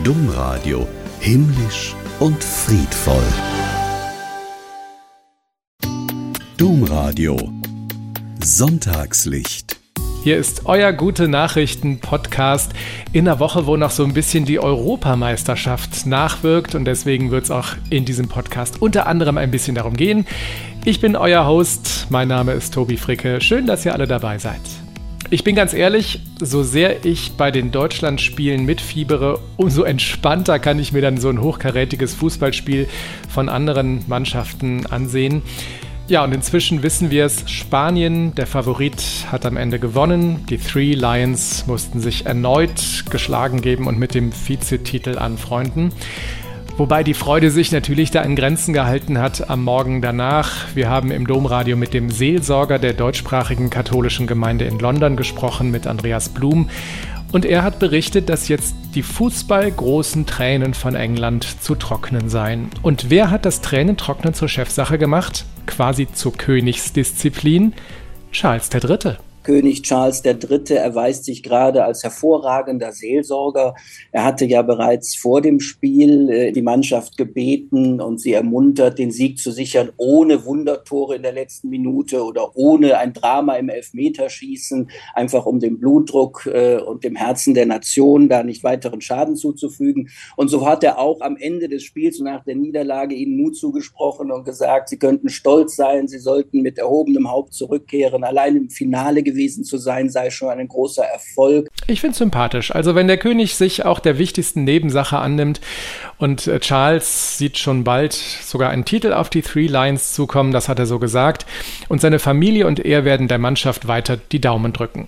Domradio. Himmlisch und friedvoll. Domradio. Sonntagslicht. Hier ist euer Gute-Nachrichten-Podcast in einer Woche, wo noch so ein bisschen die Europameisterschaft nachwirkt, und deswegen wird es auch in diesem Podcast unter anderem ein bisschen darum gehen. Ich bin euer Host, mein Name ist Tobi Fricke. Schön, dass ihr alle dabei seid. Ich bin ganz ehrlich, so sehr ich bei den Deutschlandspielen mitfiebere, umso entspannter kann ich mir dann so ein hochkarätiges Fußballspiel von anderen Mannschaften ansehen. Ja, und inzwischen wissen wir es, Spanien, der Favorit, hat am Ende gewonnen. Die Three Lions mussten sich erneut geschlagen geben und mit dem Vizetitel anfreunden. Wobei die Freude sich natürlich da in Grenzen gehalten hat am Morgen danach. Wir haben im Domradio mit dem Seelsorger der deutschsprachigen katholischen Gemeinde in London gesprochen, mit Andreas Blum. Und er hat berichtet, dass jetzt die fußballgroßen Tränen von England zu trocknen seien. Und wer hat das Tränentrocknen zur Chefsache gemacht? Quasi zur Königsdisziplin? Charles III. König Charles III. Erweist sich gerade als hervorragender Seelsorger. Er hatte ja bereits vor dem Spiel die Mannschaft gebeten und sie ermuntert, den Sieg zu sichern, ohne Wundertore in der letzten Minute oder ohne ein Drama im Elfmeterschießen, einfach um dem Blutdruck und dem Herzen der Nation da nicht weiteren Schaden zuzufügen. Und so hat er auch am Ende des Spiels nach der Niederlage ihnen Mut zugesprochen und gesagt, sie könnten stolz sein, sie sollten mit erhobenem Haupt zurückkehren. Allein im Finale gewesen zu sein, sei schon ein großer Erfolg. Ich finde es sympathisch. Also wenn der König sich auch der wichtigsten Nebensache annimmt, und Charles sieht schon bald sogar einen Titel auf die Three Lions zukommen, das hat er so gesagt, und seine Familie und er werden der Mannschaft weiter die Daumen drücken.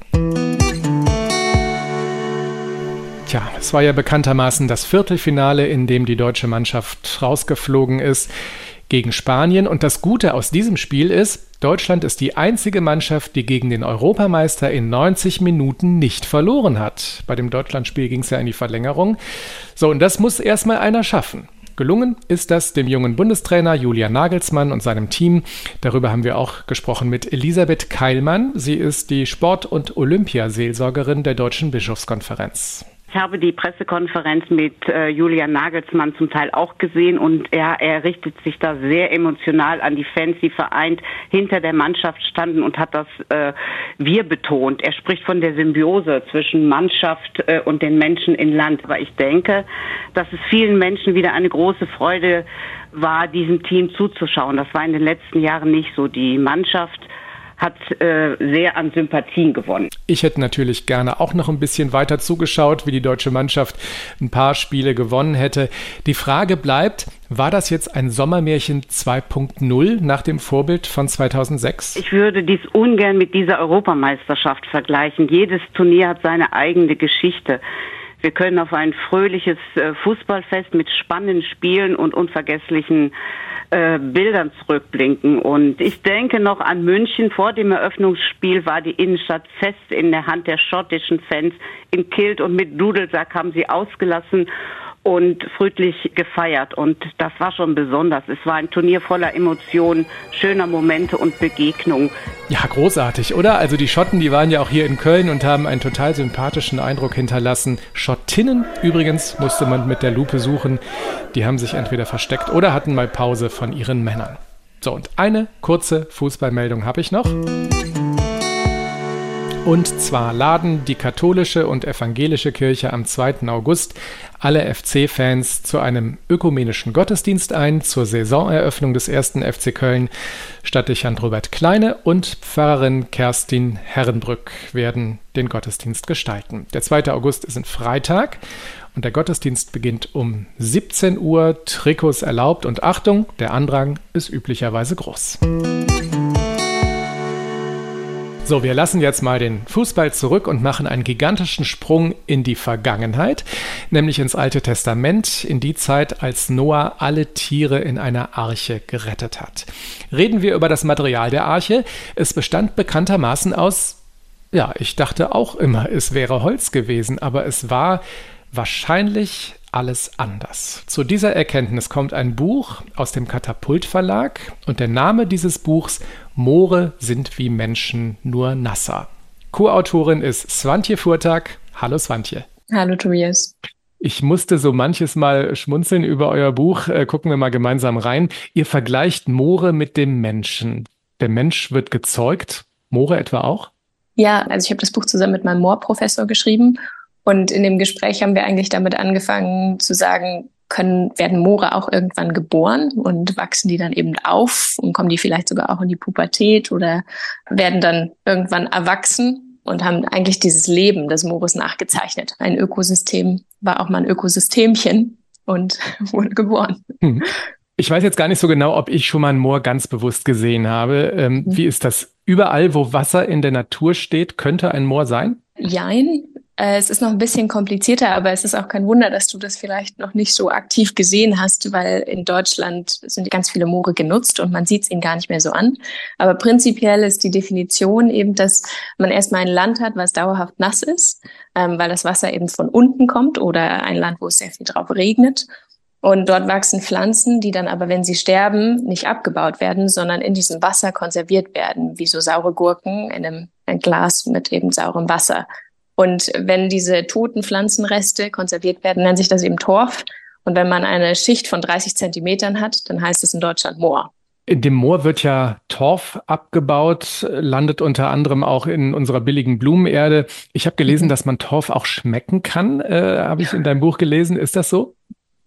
Tja, es war ja bekanntermaßen das Viertelfinale, in dem die deutsche Mannschaft rausgeflogen ist gegen Spanien. Und das Gute aus diesem Spiel ist, Deutschland ist die einzige Mannschaft, die gegen den Europameister in 90 Minuten nicht verloren hat. Bei dem Deutschlandspiel ging es ja in die Verlängerung. So, und das muss erstmal einer schaffen. Gelungen ist das dem jungen Bundestrainer Julian Nagelsmann und seinem Team. Darüber haben wir auch gesprochen mit Elisabeth Keilmann. Sie ist die Sport- und Olympiaseelsorgerin der Deutschen Bischofskonferenz. Ich habe die Pressekonferenz mit Julian Nagelsmann zum Teil auch gesehen, und er richtet sich da sehr emotional an die Fans, die vereint hinter der Mannschaft standen, und hat das Wir betont. Er spricht von der Symbiose zwischen Mannschaft und den Menschen in Land. Aber ich denke, dass es vielen Menschen wieder eine große Freude war, diesem Team zuzuschauen. Das war in den letzten Jahren nicht so. Die Mannschaft hat sehr an Sympathien gewonnen. Ich hätte natürlich gerne auch noch ein bisschen weiter zugeschaut, wie die deutsche Mannschaft ein paar Spiele gewonnen hätte. Die Frage bleibt, war das jetzt ein Sommermärchen 2.0 nach dem Vorbild von 2006? Ich würde dies ungern mit dieser Europameisterschaft vergleichen. Jedes Turnier hat seine eigene Geschichte. Wir können auf ein fröhliches Fußballfest mit spannenden Spielen und unvergesslichen Bildern zurückblinken. Und ich denke noch an München. Vor dem Eröffnungsspiel war die Innenstadt fest in der Hand der schottischen Fans. In Kilt und mit Dudelsack haben sie ausgelassen und friedlich gefeiert. Und das war schon besonders. Es war ein Turnier voller Emotionen, schöner Momente und Begegnungen. Ja, großartig, oder? Also die Schotten, die waren ja auch hier in Köln und haben einen total sympathischen Eindruck hinterlassen. Schottinnen übrigens musste man mit der Lupe suchen. Die haben sich entweder versteckt oder hatten mal Pause von ihren Männern. So, und eine kurze Fußballmeldung habe ich noch. Und zwar laden die katholische und evangelische Kirche am 2. August alle FC-Fans zu einem ökumenischen Gottesdienst ein, zur Saisoneröffnung des 1. FC Köln. Stadtdechant Robert Kleine und Pfarrerin Kerstin Herrenbrück werden den Gottesdienst gestalten. Der 2. August ist ein Freitag und der Gottesdienst beginnt um 17 Uhr, Trikots erlaubt, und Achtung, der Andrang ist üblicherweise groß. So, wir lassen jetzt mal den Fußball zurück und machen einen gigantischen Sprung in die Vergangenheit, nämlich ins Alte Testament, in die Zeit, als Noah alle Tiere in einer Arche gerettet hat. Reden wir über das Material der Arche. Es bestand bekanntermaßen aus, ja, ich dachte auch immer, es wäre Holz gewesen, aber es war wahrscheinlich alles anders. Zu dieser Erkenntnis kommt ein Buch aus dem Katapult Verlag und der Name dieses Buchs: Moore sind wie Menschen, nur nasser. Co-Autorin ist Swantje Furtak. Hallo Swantje. Hallo Tobias. Ich musste so manches Mal schmunzeln über euer Buch. Gucken wir mal gemeinsam rein. Ihr vergleicht Moore mit dem Menschen. Der Mensch wird gezeugt. Moore etwa auch? Ja, also ich habe das Buch zusammen mit meinem Moorprofessor geschrieben. Und in dem Gespräch haben wir eigentlich damit angefangen zu sagen, werden Moore auch irgendwann geboren und wachsen die dann eben auf und kommen die vielleicht sogar auch in die Pubertät oder werden dann irgendwann erwachsen und haben eigentlich dieses Leben des Moores nachgezeichnet. Ein Ökosystem war auch mal ein Ökosystemchen und wurde geboren. Ich weiß jetzt gar nicht so genau, ob ich schon mal ein Moor ganz bewusst gesehen habe. Wie ist das? Überall, wo Wasser in der Natur steht, könnte ein Moor sein? Jein. Es ist noch ein bisschen komplizierter, aber es ist auch kein Wunder, dass du das vielleicht noch nicht so aktiv gesehen hast, weil in Deutschland sind ganz viele Moore genutzt und man sieht es ihnen gar nicht mehr so an. Aber prinzipiell ist die Definition eben, dass man erstmal ein Land hat, was dauerhaft nass ist, weil das Wasser eben von unten kommt oder ein Land, wo es sehr viel drauf regnet. Und dort wachsen Pflanzen, die dann aber, wenn sie sterben, nicht abgebaut werden, sondern in diesem Wasser konserviert werden, wie so saure Gurken in einem Glas mit eben saurem Wasser. Und wenn diese toten Pflanzenreste konserviert werden, nennt sich das eben Torf. Und wenn man eine Schicht von 30 Zentimetern hat, dann heißt es in Deutschland Moor. In dem Moor wird ja Torf abgebaut, landet unter anderem auch in unserer billigen Blumenerde. Ich habe gelesen, dass man Torf auch schmecken kann, habe ich in deinem Buch gelesen. Ist das so?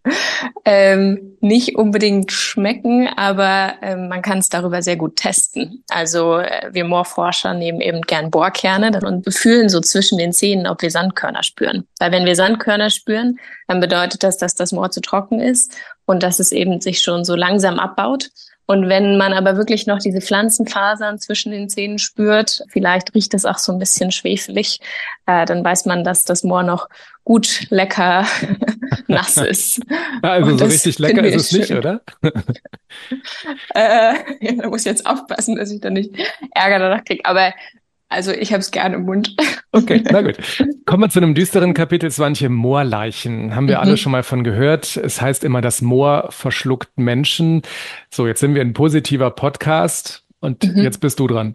Nicht unbedingt schmecken, aber man kann es darüber sehr gut testen. Also wir Moorforscher nehmen eben gern Bohrkerne und fühlen so zwischen den Zähnen, ob wir Sandkörner spüren. Weil wenn wir Sandkörner spüren, dann bedeutet das, dass das Moor zu trocken ist und dass es eben sich schon so langsam abbaut. Und wenn man aber wirklich noch diese Pflanzenfasern zwischen den Zähnen spürt, vielleicht riecht es auch so ein bisschen schwefelig, dann weiß man, dass das Moor noch gut, lecker, nass ist. Also so richtig lecker ist es nicht, oder? Ja, da muss ich jetzt aufpassen, dass ich da nicht Ärger danach kriege. Aber also ich habe es gerne im Mund. Okay, na gut. Kommen wir zu einem düsteren Kapitel, Swantje, Moorleichen. Haben wir alle schon mal von gehört. Es heißt immer, das Moor verschluckt Menschen. So, jetzt sind wir ein positiver Podcast und jetzt bist du dran.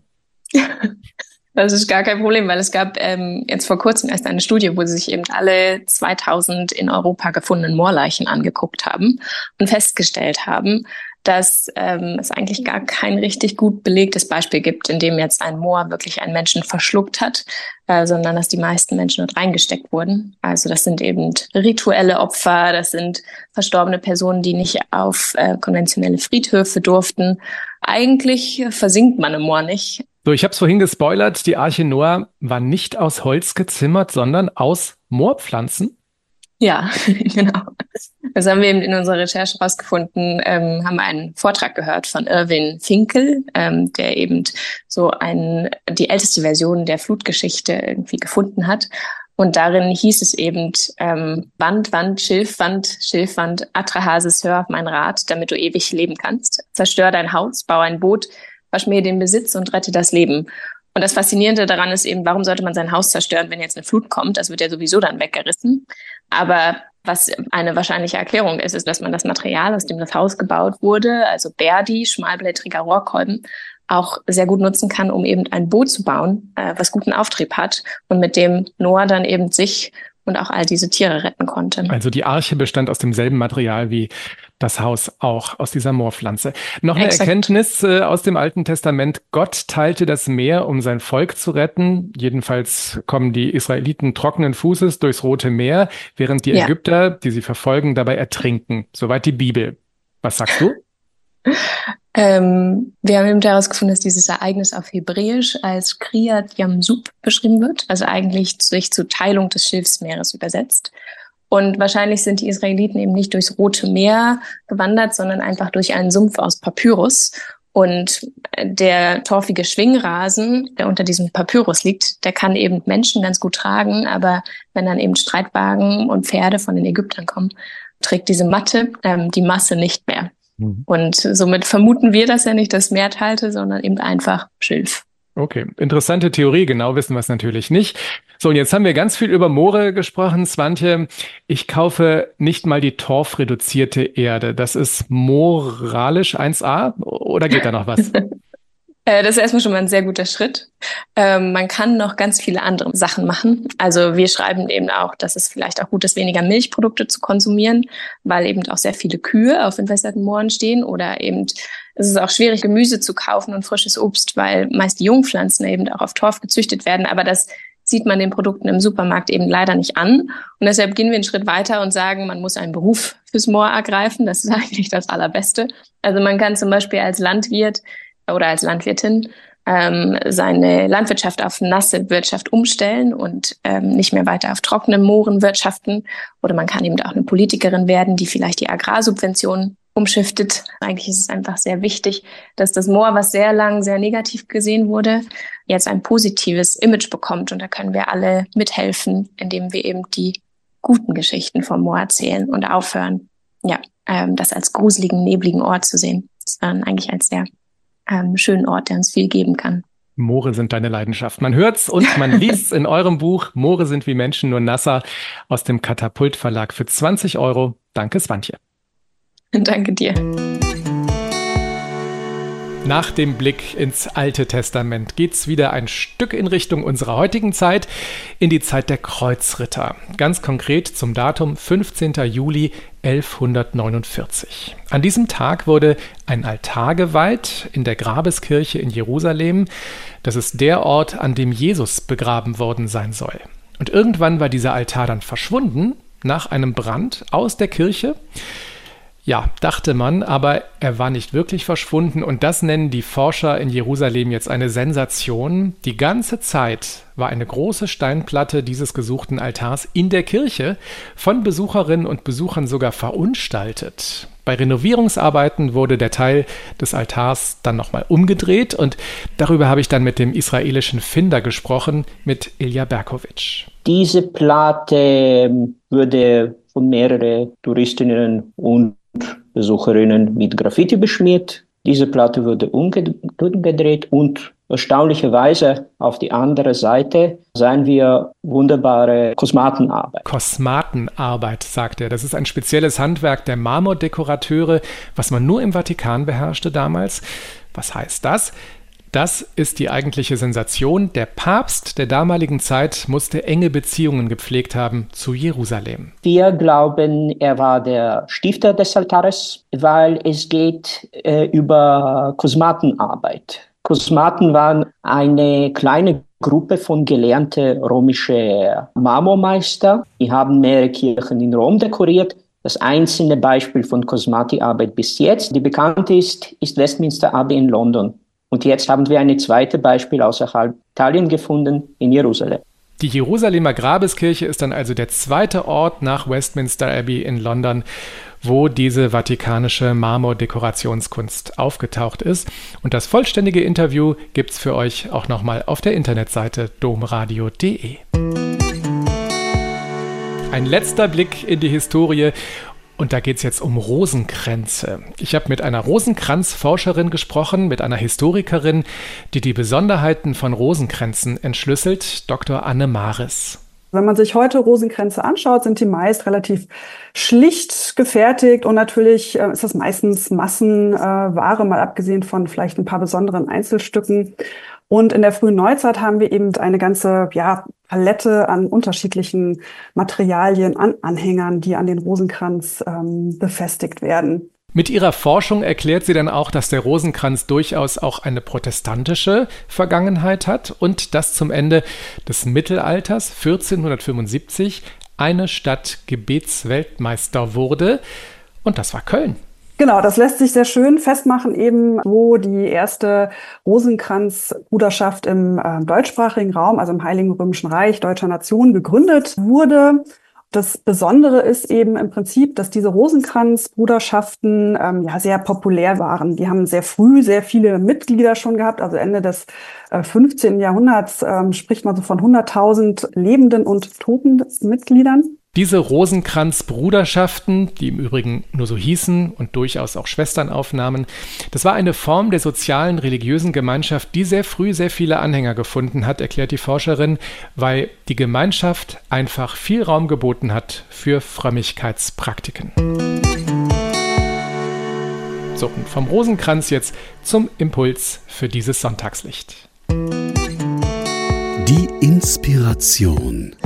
Das ist gar kein Problem, weil es gab jetzt vor kurzem erst eine Studie, wo sie sich eben alle 2000 in Europa gefundenen Moorleichen angeguckt haben und festgestellt haben, dass es eigentlich gar kein richtig gut belegtes Beispiel gibt, in dem jetzt ein Moor wirklich einen Menschen verschluckt hat, sondern dass die meisten Menschen dort reingesteckt wurden. Also das sind eben rituelle Opfer, das sind verstorbene Personen, die nicht auf konventionelle Friedhöfe durften. Eigentlich versinkt man im Moor nicht. So, ich habe es vorhin gespoilert, die Arche Noah war nicht aus Holz gezimmert, sondern aus Moorpflanzen. Ja, genau. Das haben wir eben in unserer Recherche rausgefunden, haben einen Vortrag gehört von Irwin Finkel, der eben so die älteste Version der Flutgeschichte irgendwie gefunden hat. Und darin hieß es eben, Wand, Schilfwand, Atrahasis, hör auf mein Rat, damit du ewig leben kannst. Zerstör dein Haus, bau ein Boot, verschmähe den Besitz und rette das Leben. Und das Faszinierende daran ist eben, warum sollte man sein Haus zerstören, wenn jetzt eine Flut kommt? Das wird ja sowieso dann weggerissen. Aber was eine wahrscheinliche Erklärung ist, ist, dass man das Material, aus dem das Haus gebaut wurde, also Berdi, schmalblättriger Rohrkolben, auch sehr gut nutzen kann, um eben ein Boot zu bauen, was guten Auftrieb hat und mit dem Noah dann eben sich und auch all diese Tiere retten konnte. Also die Arche bestand aus demselben Material wie das Haus auch, aus dieser Moorpflanze. Noch eine Erkenntnis aus dem Alten Testament. Gott teilte das Meer, um sein Volk zu retten. Jedenfalls kommen die Israeliten trockenen Fußes durchs Rote Meer, während die Ägypter, die sie verfolgen, dabei ertrinken. Soweit die Bibel. Was sagst du? Wir haben eben herausgefunden, dass dieses Ereignis auf Hebräisch als Kriyat Yamsuf beschrieben wird, also eigentlich sich zur Teilung des Schilfsmeeres übersetzt. Und wahrscheinlich sind die Israeliten eben nicht durchs Rote Meer gewandert, sondern einfach durch einen Sumpf aus Papyrus. Und der torfige Schwingrasen, der unter diesem Papyrus liegt, der kann eben Menschen ganz gut tragen. Aber wenn dann eben Streitwagen und Pferde von den Ägyptern kommen, trägt diese Matte die Masse nicht mehr. Und somit vermuten wir, dass er nicht das Meer teilte, sondern eben einfach Schilf. Okay, interessante Theorie, genau wissen wir es natürlich nicht. So, und jetzt haben wir ganz viel über Moore gesprochen, Swantje. Ich kaufe nicht mal die torfreduzierte Erde. Das ist moralisch 1A oder geht da noch was? Das ist erstmal schon mal ein sehr guter Schritt. Man kann noch ganz viele andere Sachen machen. Also wir schreiben eben auch, dass es vielleicht auch gut ist, weniger Milchprodukte zu konsumieren, weil eben auch sehr viele Kühe auf entwässerten Mooren stehen, oder eben es ist auch schwierig, Gemüse zu kaufen und frisches Obst, weil meist die Jungpflanzen eben auch auf Torf gezüchtet werden. Aber das sieht man den Produkten im Supermarkt eben leider nicht an. Und deshalb gehen wir einen Schritt weiter und sagen, man muss einen Beruf fürs Moor ergreifen. Das ist eigentlich das Allerbeste. Also man kann zum Beispiel als Landwirt oder als Landwirtin seine Landwirtschaft auf nasse Wirtschaft umstellen und nicht mehr weiter auf trockenen Mooren wirtschaften. Oder man kann eben auch eine Politikerin werden, die vielleicht die Agrarsubventionen umschiftet. Eigentlich ist es einfach sehr wichtig, dass das Moor, was sehr lang sehr negativ gesehen wurde, jetzt ein positives Image bekommt. Und da können wir alle mithelfen, indem wir eben die guten Geschichten vom Moor erzählen und aufhören, das als gruseligen, nebligen Ort zu sehen, sondern eigentlich als sehr schönen Ort, der uns viel geben kann. Moore sind deine Leidenschaft. Man hört's und man liest's in eurem Buch Moore sind wie Menschen, nur nasser, aus dem Katapult Verlag für 20 €. Danke, Swantje. Danke dir. Nach dem Blick ins Alte Testament geht's wieder ein Stück in Richtung unserer heutigen Zeit, in die Zeit der Kreuzritter. Ganz konkret zum Datum 15. Juli 1149. An diesem Tag wurde ein Altar geweiht in der Grabeskirche in Jerusalem. Das ist der Ort, an dem Jesus begraben worden sein soll. Und irgendwann war dieser Altar dann verschwunden, nach einem Brand aus der Kirche. Ja, dachte man, aber er war nicht wirklich verschwunden, und das nennen die Forscher in Jerusalem jetzt eine Sensation. Die ganze Zeit war eine große Steinplatte dieses gesuchten Altars in der Kirche, von Besucherinnen und Besuchern sogar verunstaltet. Bei Renovierungsarbeiten wurde der Teil des Altars dann nochmal umgedreht, und darüber habe ich dann mit dem israelischen Finder gesprochen, mit Ilja Berkovic. Diese Platte wurde von mehreren Touristinnen und Besucherinnen mit Graffiti beschmiert. Diese Platte wurde umgedreht und erstaunlicherweise auf die andere Seite sehen wir wunderbare Kosmatenarbeit. Kosmatenarbeit, sagt er. Das ist ein spezielles Handwerk der Marmordekorateure, was man nur im Vatikan beherrschte damals. Was heißt das? Das ist die eigentliche Sensation. Der Papst der damaligen Zeit musste enge Beziehungen gepflegt haben zu Jerusalem. Wir glauben, er war der Stifter des Altares, weil es geht über Kosmatenarbeit. Kosmaten waren eine kleine Gruppe von gelernten römischen Marmormeister. Die haben mehrere Kirchen in Rom dekoriert. Das einzelne Beispiel von Kosmatikarbeit bis jetzt, die bekannt ist Westminster Abbey in London. Und jetzt haben wir ein zweites Beispiel außerhalb Italien gefunden, in Jerusalem. Die Jerusalemer Grabeskirche ist dann also der zweite Ort nach Westminster Abbey in London, wo diese vatikanische Marmordekorationskunst aufgetaucht ist. Und das vollständige Interview gibt's für euch auch nochmal auf der Internetseite domradio.de. Ein letzter Blick in die Historie. Und da geht es jetzt um Rosenkränze. Ich habe mit einer Rosenkranzforscherin gesprochen, mit einer Historikerin, die die Besonderheiten von Rosenkränzen entschlüsselt, Dr. Anne Maris. Wenn man sich heute Rosenkränze anschaut, sind die meist relativ schlicht gefertigt, und natürlich ist das meistens Massenware, mal abgesehen von vielleicht ein paar besonderen Einzelstücken. Und in der frühen Neuzeit haben wir eben eine ganze Palette an unterschiedlichen Materialien, an Anhängern, die an den Rosenkranz befestigt werden. Mit ihrer Forschung erklärt sie dann auch, dass der Rosenkranz durchaus auch eine protestantische Vergangenheit hat und dass zum Ende des Mittelalters 1475 eine Stadt Gebetsweltmeister wurde, und das war Köln. Genau, das lässt sich sehr schön festmachen, eben wo die erste Rosenkranzbruderschaft im deutschsprachigen Raum, also im Heiligen Römischen Reich deutscher Nation, gegründet wurde. Das Besondere ist eben im Prinzip, dass diese Rosenkranzbruderschaften sehr populär waren. Die haben sehr früh sehr viele Mitglieder schon gehabt, also Ende des 15. Jahrhunderts spricht man so von 100.000 lebenden und toten Mitgliedern. Diese Rosenkranzbruderschaften, die im Übrigen nur so hießen und durchaus auch Schwestern aufnahmen, das war eine Form der sozialen, religiösen Gemeinschaft, die sehr früh sehr viele Anhänger gefunden hat, erklärt die Forscherin, weil die Gemeinschaft einfach viel Raum geboten hat für Frömmigkeitspraktiken. So, und vom Rosenkranz jetzt zum Impuls für dieses Sonntagslicht. Die Inspiration.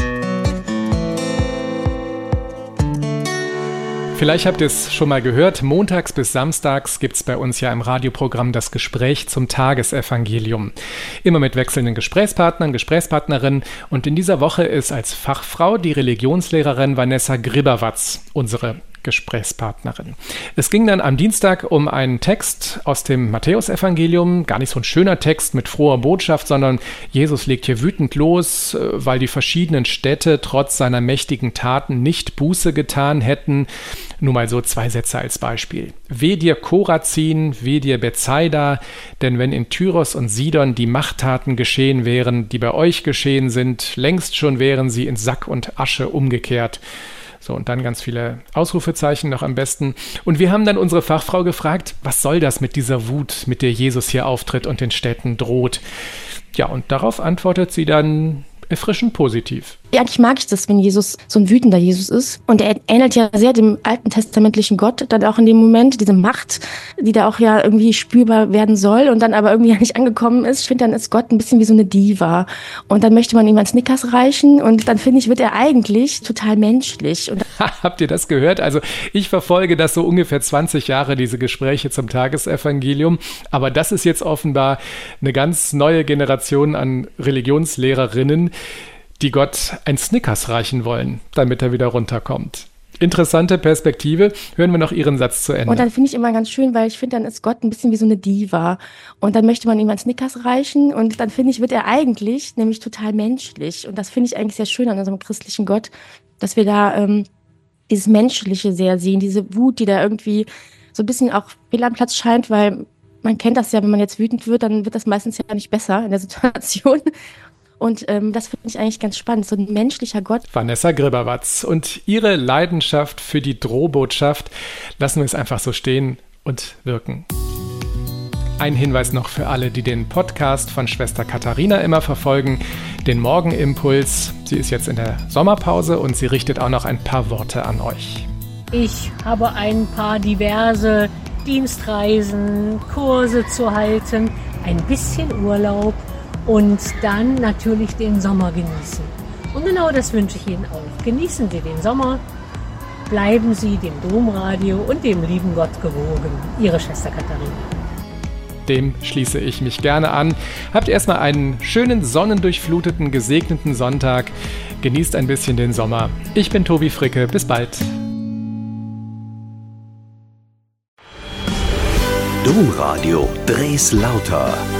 Vielleicht habt ihr es schon mal gehört, montags bis samstags gibt es bei uns ja im Radioprogramm das Gespräch zum Tagesevangelium. Immer mit wechselnden Gesprächspartnern, Gesprächspartnerinnen. Und in dieser Woche ist als Fachfrau die Religionslehrerin Vanessa Gribawatz unsere Gesprächspartnerin. Es ging dann am Dienstag um einen Text aus dem Matthäusevangelium, gar nicht so ein schöner Text mit froher Botschaft, sondern Jesus legt hier wütend los, weil die verschiedenen Städte trotz seiner mächtigen Taten nicht Buße getan hätten. Nur mal so 2 Sätze als Beispiel. Weh dir Korazin, weh dir Bethsaida, denn wenn in Tyros und Sidon die Machttaten geschehen wären, die bei euch geschehen sind, längst schon wären sie in Sack und Asche umgekehrt. So, und dann ganz viele Ausrufezeichen noch am besten. Und wir haben dann unsere Fachfrau gefragt, was soll das mit dieser Wut, mit der Jesus hier auftritt und den Städten droht? Ja, und darauf antwortet sie dann erfrischend positiv. Ja, eigentlich mag ich das, wenn Jesus so ein wütender Jesus ist. Und er ähnelt ja sehr dem alten testamentlichen Gott, dann auch in dem Moment, diese Macht, die da auch ja irgendwie spürbar werden soll und dann aber irgendwie ja nicht angekommen ist. Ich finde, dann ist Gott ein bisschen wie so eine Diva. Und dann möchte man ihm einen Snickers reichen und dann finde ich, wird er eigentlich total menschlich. Und Habt ihr das gehört? Also ich verfolge das so ungefähr 20 Jahre, diese Gespräche zum Tagesevangelium. Aber das ist jetzt offenbar eine ganz neue Generation an Religionslehrerinnen, die Gott ein Snickers reichen wollen, damit er wieder runterkommt. Interessante Perspektive. Hören wir noch Ihren Satz zu Ende. Und dann finde ich immer ganz schön, weil ich finde, dann ist Gott ein bisschen wie so eine Diva. Und dann möchte man ihm einen Snickers reichen und dann finde ich, wird er eigentlich nämlich total menschlich. Und das finde ich eigentlich sehr schön an unserem christlichen Gott, dass wir da dieses Menschliche sehr sehen, diese Wut, die da irgendwie so ein bisschen auch fehl am Platz scheint, weil man kennt das ja, wenn man jetzt wütend wird, dann wird das meistens ja nicht besser in der Situation. Und das finde ich eigentlich ganz spannend, so ein menschlicher Gott. Vanessa Gribawatz und ihre Leidenschaft für die Drohbotschaft lassen wir es einfach so stehen und wirken. Ein Hinweis noch für alle, die den Podcast von Schwester Katharina immer verfolgen, den Morgenimpuls. Sie ist jetzt in der Sommerpause und sie richtet auch noch ein paar Worte an euch. Ich habe ein paar diverse Dienstreisen, Kurse zu halten, ein bisschen Urlaub und dann natürlich den Sommer genießen. Und genau das wünsche ich Ihnen auch. Genießen Sie den Sommer, bleiben Sie dem Domradio und dem lieben Gott gewogen. Ihre Schwester Katharina. Dem schließe ich mich gerne an. Habt erstmal einen schönen, sonnendurchfluteten, gesegneten Sonntag. Genießt ein bisschen den Sommer. Ich bin Tobi Fricke. Bis bald. Domradio Dres Lauter.